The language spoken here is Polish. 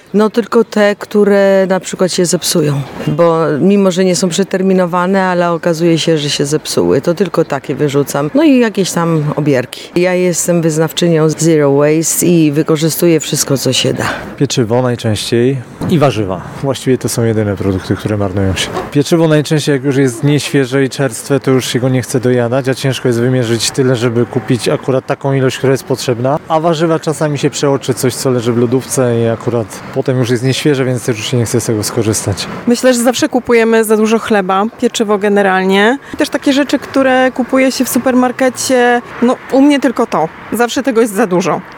No tylko te, które na przykład się zepsują, bo mimo, że nie są przeterminowane, ale okazuje się, że się zepsuły, to tylko takie wyrzucam. No i jakieś tam obierki. Ja jestem wyznawczynią Zero Waste i wykorzystuję wszystko, co się da. Pieczywo najczęściej i warzywa. Właściwie to są jedyne produkty, które marnują się. Pieczywo najczęściej, jak już jest nieświeże i czerstwe, to już się go nie chce dojadać, a ciężko jest wymierzyć tyle, żeby kupić akurat taką ilość, która jest potrzebna. A warzywa czasami się przeoczy coś, co leży w lodówce i akurat potem już jest nieświeże, więc też już się nie chce z tego skorzystać. Myślę, że zawsze kupujemy za dużo chleba, pieczywo generalnie. I też takie rzeczy, które kupuje się w supermarkecie, no u mnie tylko to. Zawsze tego jest za dużo.